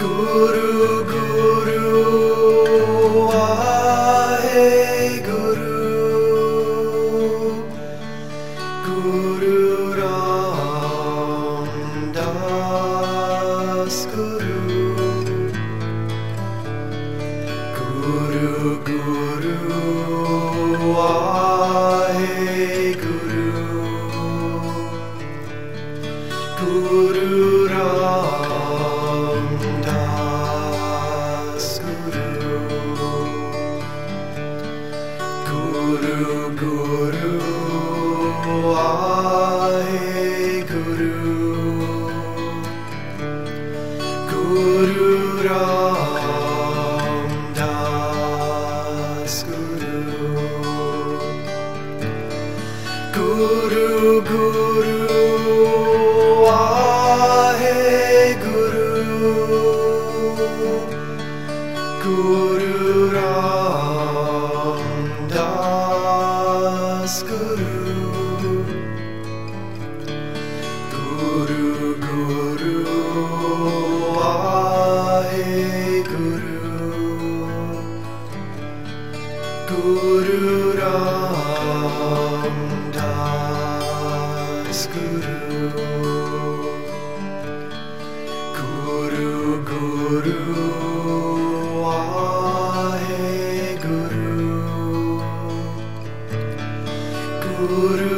Guru Guru Waheguru Guru Ramdas Guru Guru Guru Waheguru Guru Ramdas Guru Guru Guru Waheguru Guru Ramdas Guru Guru Guru Guru Ramdas Guru Guru Guru Waheguru Guru Ramdas Guru Guru Guru Guru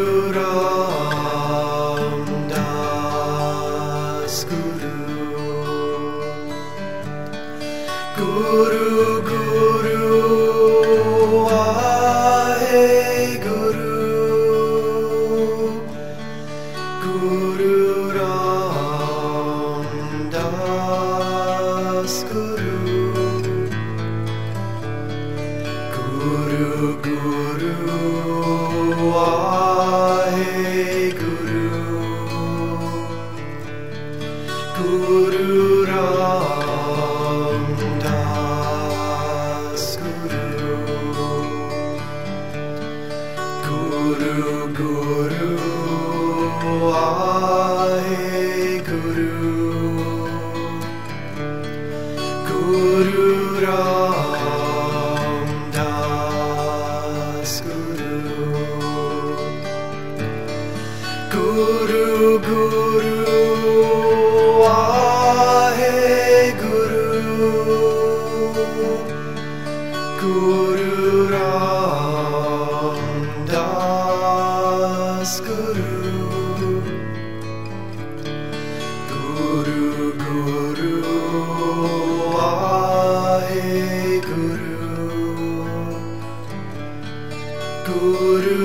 Ramdas Guru Guru Guru Waheguru Guru Ramdas Guru Guru Guru Waheguru Guru Ramdas Guru Guru Guru Waheguru Guru Ramdas Guru Guru Guru Waheguru Guru Ramdas Guru Guru Guru Waheguru Guru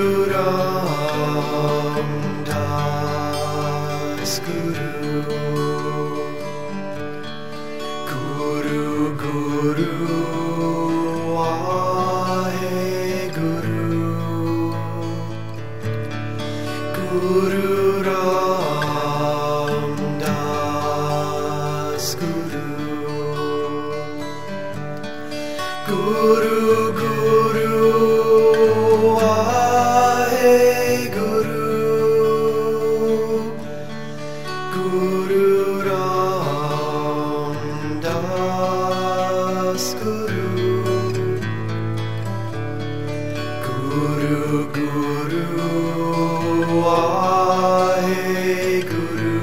Ramdas Guru Guru Guru Waheguru Guru Ramdas Guru Guru Guru Waheguru Guru Ramdas Guru Guru Guru Waheguru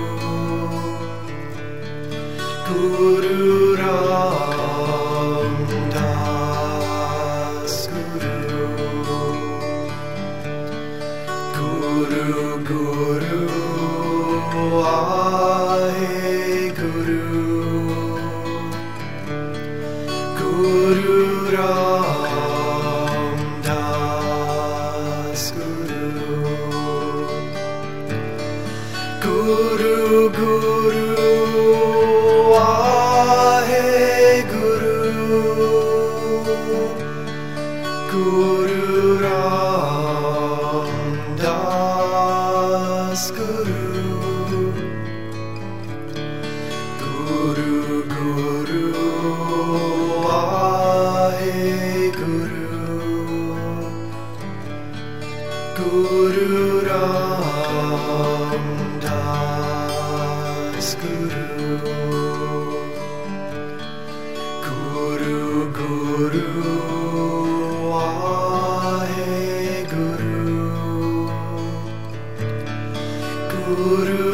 Guru Ramdas Guru Guru Guru Waheguru Guru Ramdas Guru Guru Guru Waheguru Guru Ramdas Guru Guru Guru Waheguru Guru Ramdas Guru Guru Waheguru Guru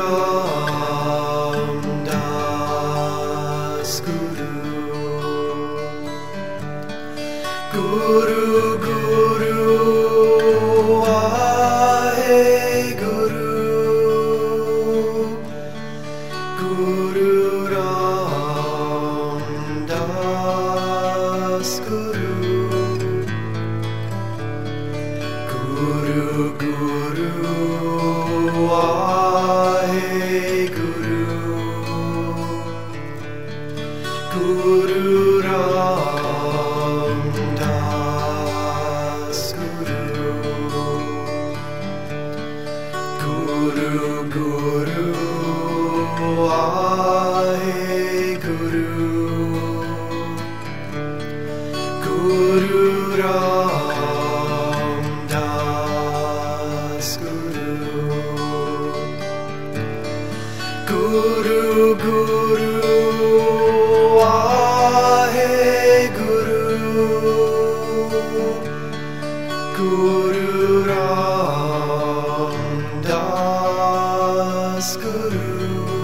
Ramdas Guru Guru Guru Waheguru Guru Ramdas Guru Guru Guru Waheguru Guru Ramdas Guru Guru Guru Waheguru Guru Ramdas Guru Guru Guru Waheguru Guru Ramdas Guru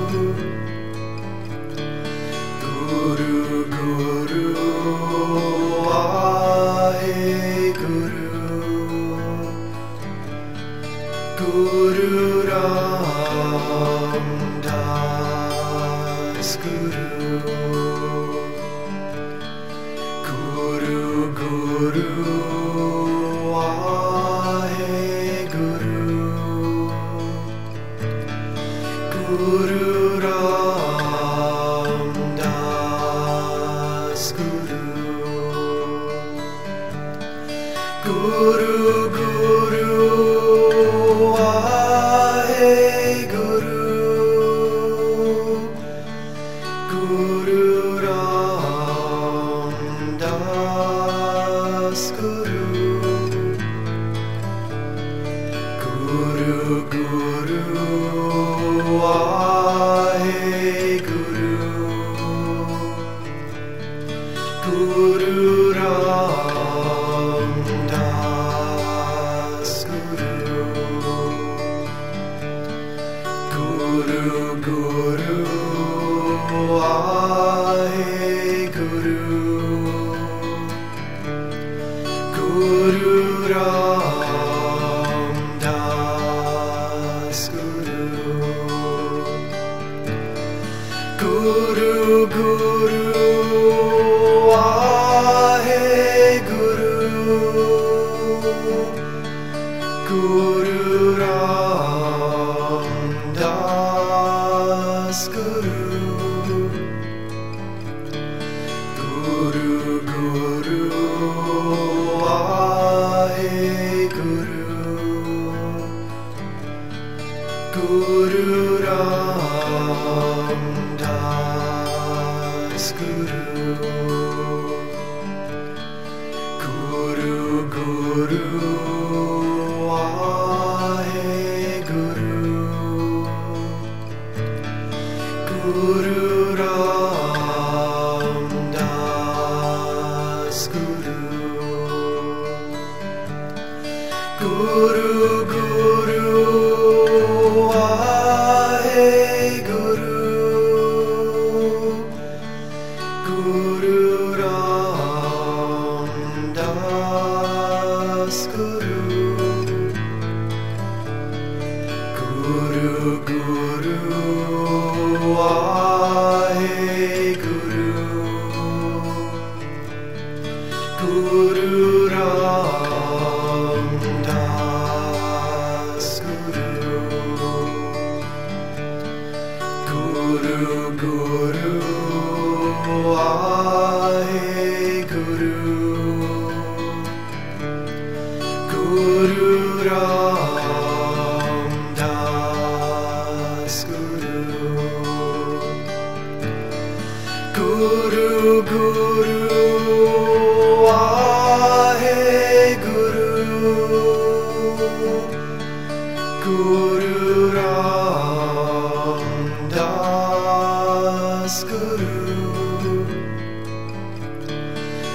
Guru Guru Waheguru Guru Ramdas Guru Guru Guru Waheguru Guru Ramdas Guru Guru Guru Waheguru Guru Ramdas Guru Guru Guru Waheguru Guru Ramdas Guru Guru Guru Waheguru Guru Ramdas Guru Guru Guru Waheguru Guru Ramdas Guru Guru Guru Waheguru Guru Ramdas Guru Guru Guru Waheguru Guru Ramdas Guru Guru Guru Waheguru Guru Ramdas Guru Guru Guru Waheguru Guru Ramdas Guru Guru Guru Waheguru Guru Ramdas Guru Guru Guru Waheguru Guru Ramdas Guru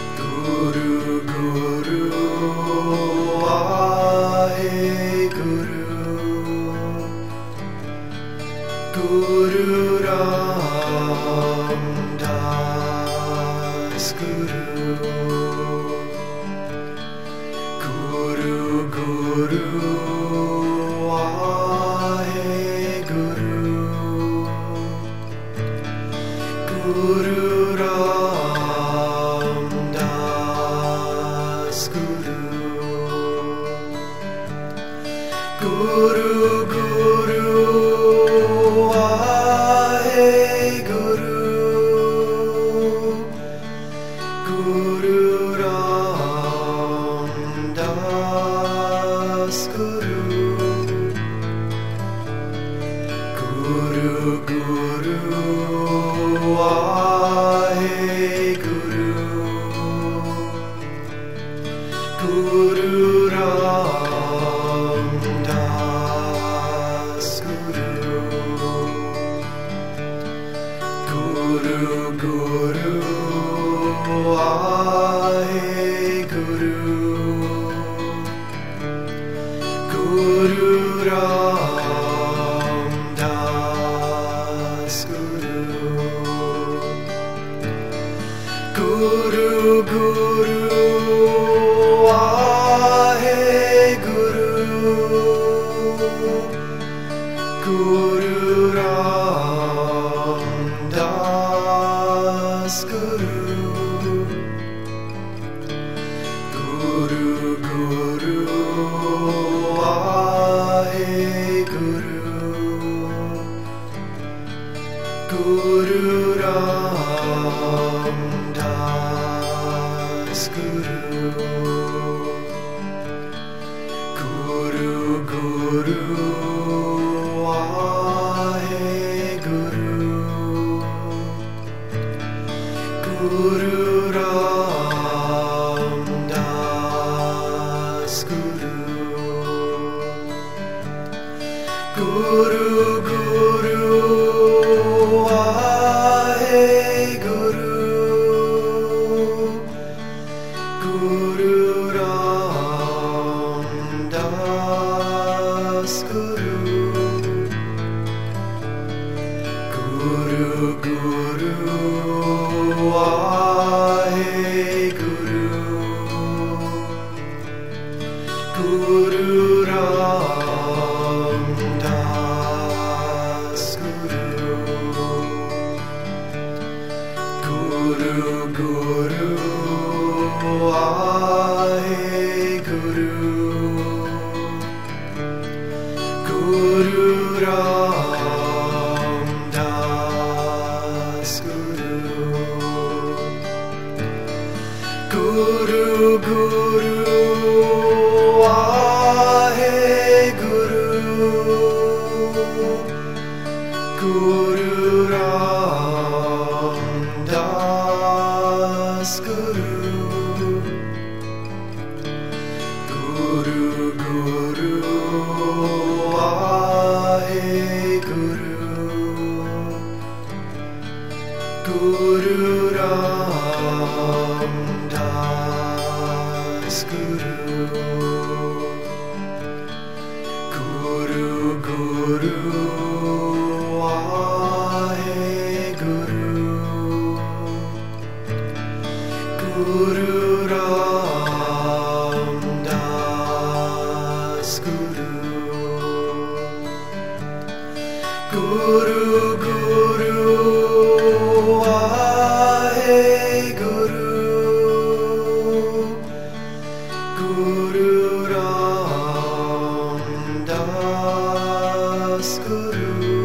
Guru Ramdas Guru Guru Guru Waheguru Guru Ramdas Guru Guru Guru Waheguru Guru Ramdas Guru Guru Guru Waheguru Guru Ramdas Guru Guru Guru Waheguru Guru Ramdas Guru Guru Guru Waheguru Guru Ramdas Guru Guru Guru Waheguru Guru Ramdas Guru Guru Guru Waheguru Guru Ramdas Guru Guru Guru Waheguru Guru Ramdas Guru Guru Guru Waheguru Guru Ramdas Guru Guru Guru Waheguru Guru Ramdas Guru Guru Guru Waheguru Guru Ramdas Guru Guru Guru Waheguru Guru Ramdas Guru Guru Guru Waheguru Guru Ramdas Guru Guru Guru Waheguru Guru Ramdas Guru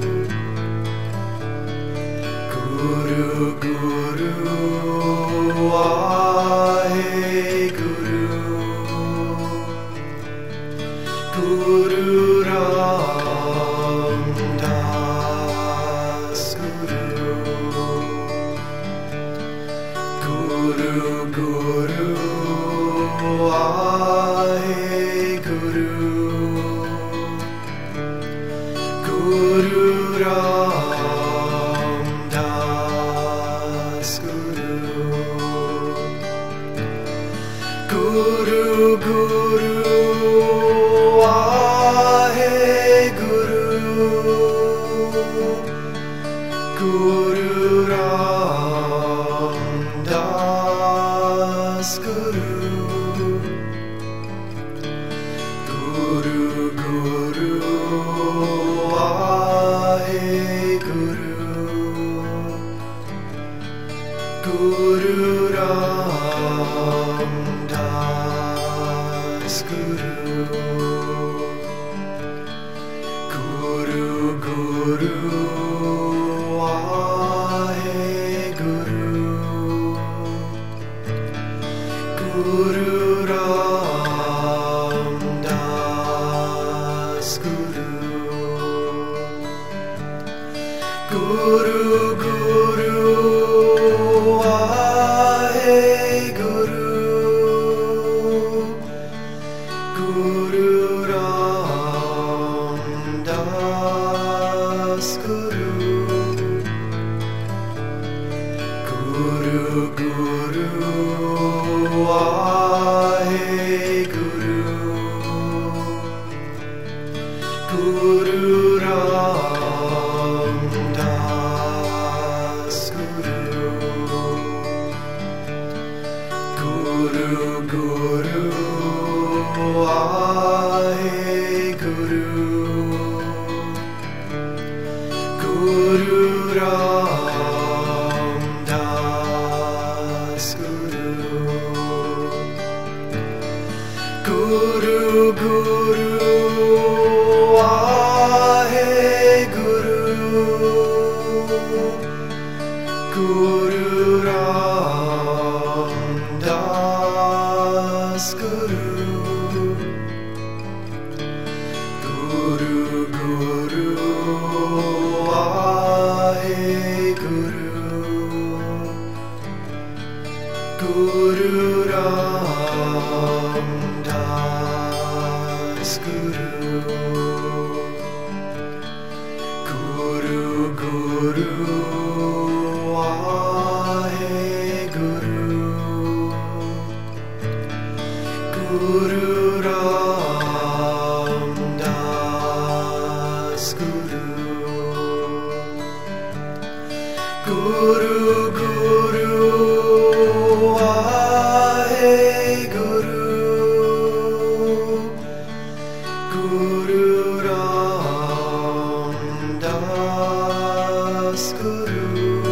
Guru Guru Waheguru Guru Ramdas Guru Guru Guru Waheguru Guru Ramdas Guru Guru Guru Waheguru Guru. Guru Guru Waheguru. Guru Ramdas Guru. Guru Guru Waheguru. Guru Ramdas Guru. Guru Guru Waheguru. Guru Ramdas Guru. Guru Guru Waheguru. Guru Ramdas Guru. Guru Guru Waheguru. Guru Ramdas Guru. Guru Guru Waheguru. Guru Ramdas Guru. Guru Guru Waheguru. Guru Ramdas Guru.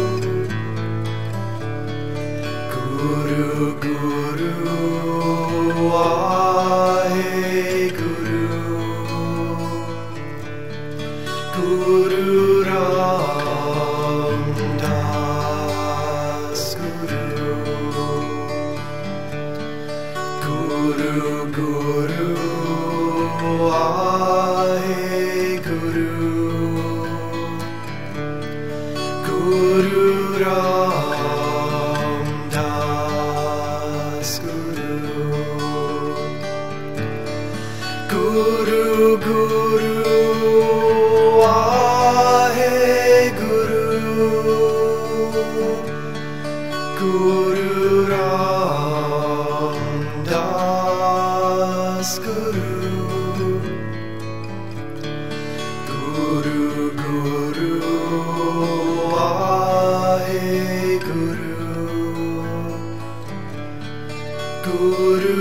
Guru Guru Waheguru. Guru Ramdas Guru. Guru Guru Waheguru. Guru Ramdas Guru. Guru Guru Waheguru. Guru Ramdas Guru. Guru Guru Waheguru. Guru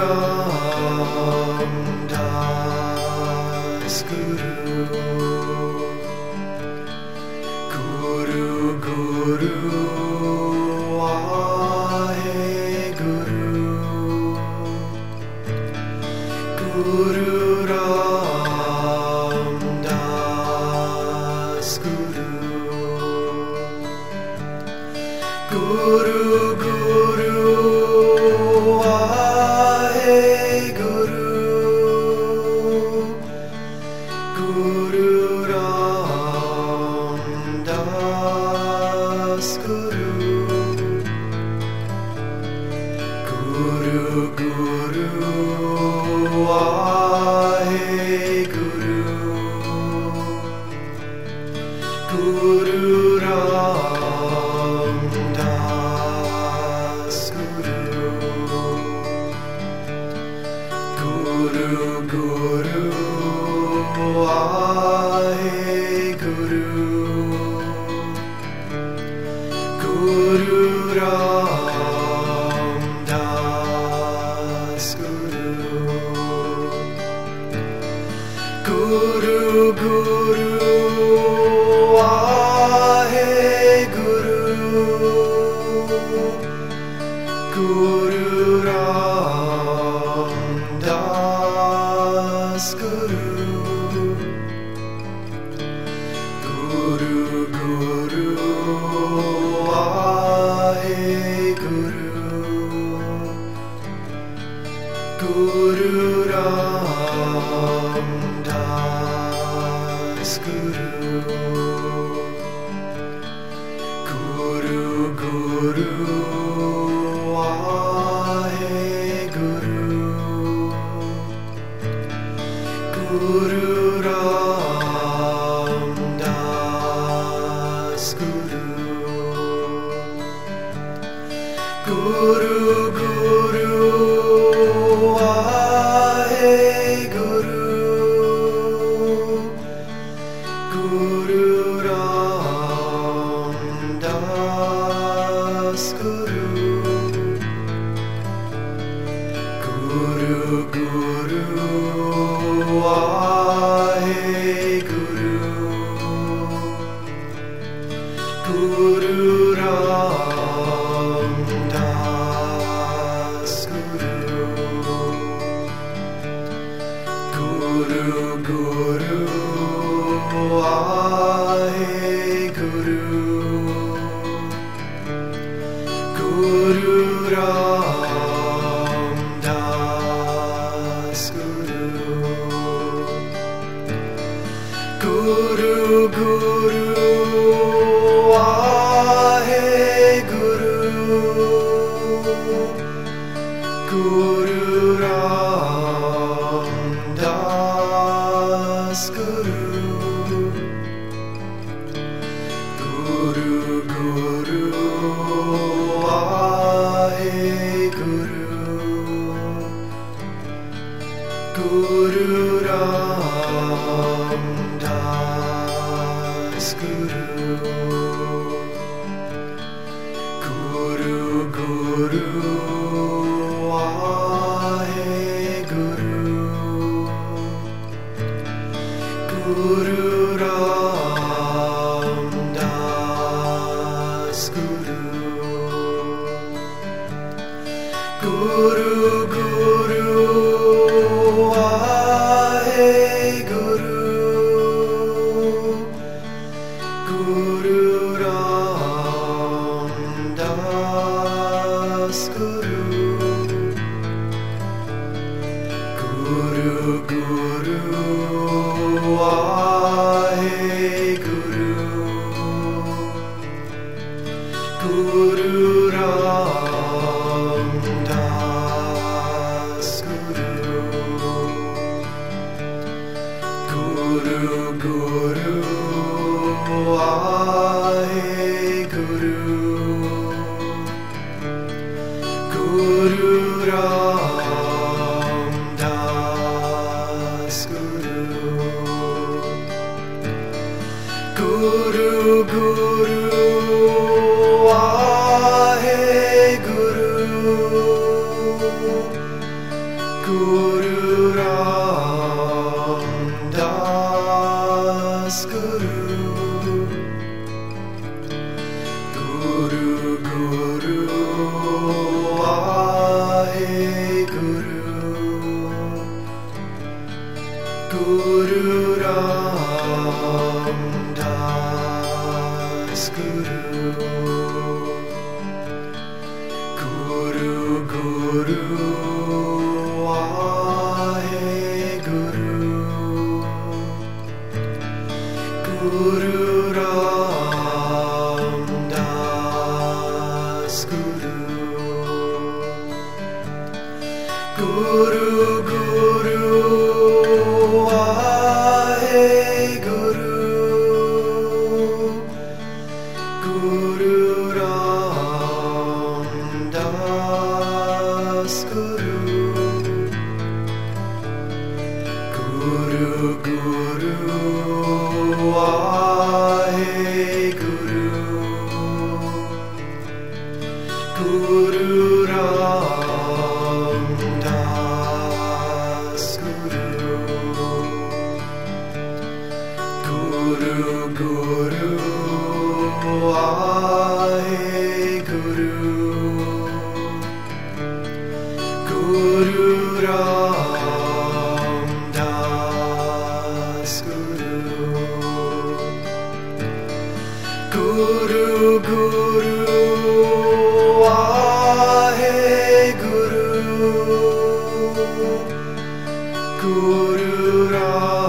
Ramdas Guru. Guru Guru Waheguru. Guru Ramdas Guru. Guru Guru Waheguru. Guru Ramdas Guru. Guru Guru Waheguru. Guru Ramdas Guru. Guru Guru Waheguru. Guru Ramdas Guru. Guru Guru Waheguru. Guru Ramdas Guru. Guru Guru Waheguru. Guru Ram Ramdas Guru, Guru Guru Waheguru, Guru Ramdas Guru, Guru Guru Waheguru, Guru Ramdas Guru, Guru Guru Waheguru, Guru Ramdas Guru, Guru Guru Waheguru, Guru Ramdas Guru, Guru Guru Waheguru, Guru Ramdas Guru, Guru Guru Waheguru, Guru Ramdas Guru, Guru Guru Waheguru, Guru Ramdas Guru, Guru Guru Waheguru, Guru Ramdas Guru, Guru Guru Waheguru, Guru Ramdas Guru, Guru Guru Waheguru, Guru Ramdas Guru, Guru Guru Waheguru, Guru Ramdas Guru, Guru Guru Waheguru, Guru Ramdas Guru, Guru Guru Waheguru, Guru Ramdas Guru, Guru Guru Waheguru, Guru Ramdas Guru, Guru Guru Waheguru, Guru Ramdas Guru, Guru Guru Waheguru, Guru Ramdas Guru, Guru Guru Waheguru, Guru Ramdas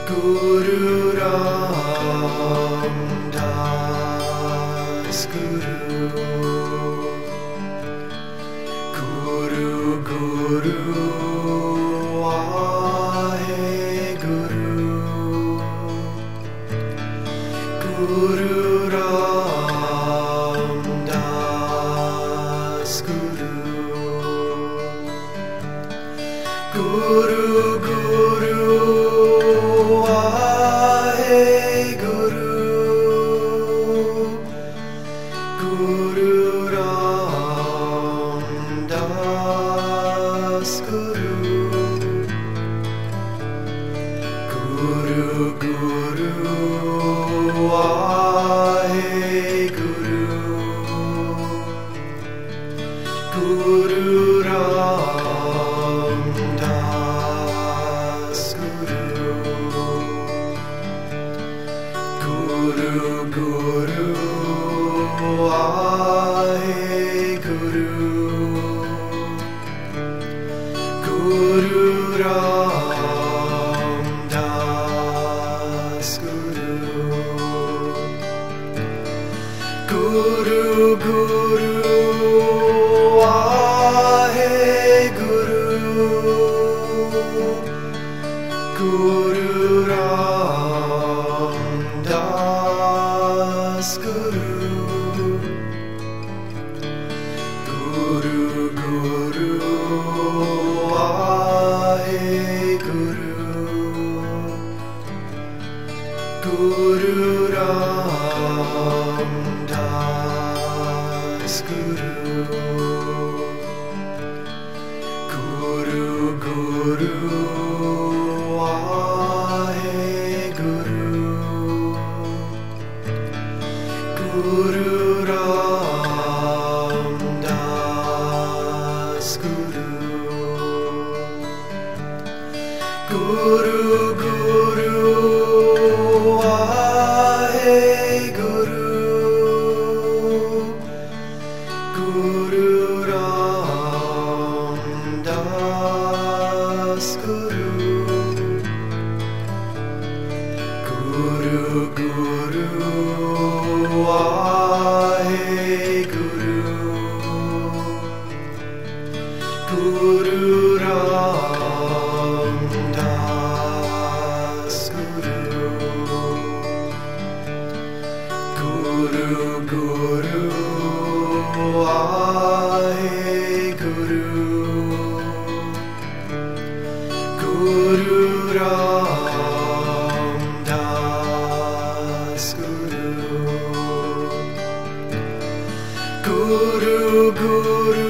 Guru Ramdas Guru Guru Guru Waheguru Guru Ramdas Guru Guru Guru Waheguru Guru Ramdas Guru Guru Guru Waheguru Guru Ramdas Guru Guru Guru Waheguru Guru Ramdas Guru Guru Guru Waheguru Guru Ramdas Guru Guru Guru Waheguru Guru Ramdas Guru Guru Guru Waheguru Guru Ramdas Guru Guru Guru Waheguru Guru Ramdas Guru Guru Guru Waheguru Guru Ramdas Guru Guru Guru Waheguru Guru Ramdas Guru Guru Guru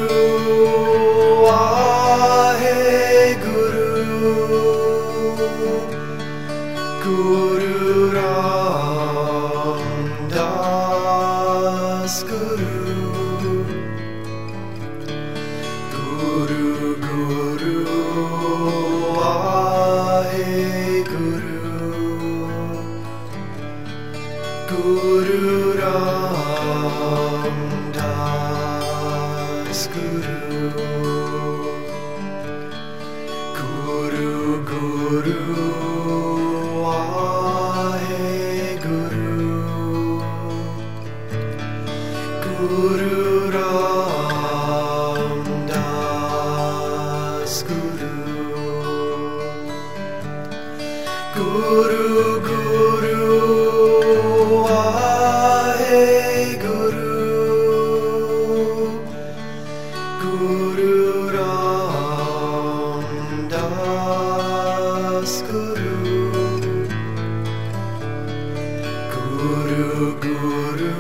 Waheguru Guru Ramdas Guru Guru Guru Waheguru Guru Ramdas Guru Guru Guru Waheguru Guru Ramdas Guru Guru Guru Waheguru Guru Ramdas Guru Guru Guru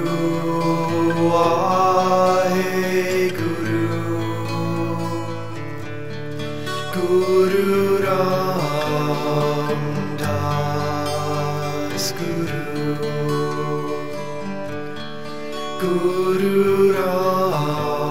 Waheguru Guru Ramdas Guru Guru Ramdas